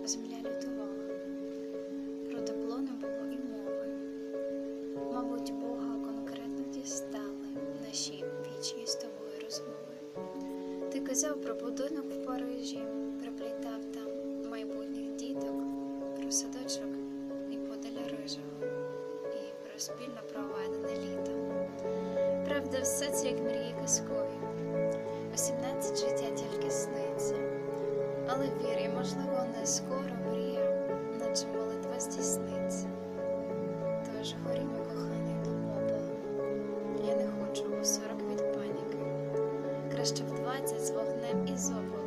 земля лютувала, про тепло не було і мови. Мабуть, Бога конкретно дістали наші вічні з тобою розмови. Ти казав про будинок в Парижі, приплітав там майбутніх діток, про садочок і подаля рижого, і про спільно проведене літо. Правда, все це як мрії казкові. 18 життя тільки сниться, але вір, і, можливо, не скоро мрія, наче молитва здійсниться. Тож горі, мій коханий, до попелу. Я не хочу у 40 від паніки, краще в 20 з вогнем і з опалом.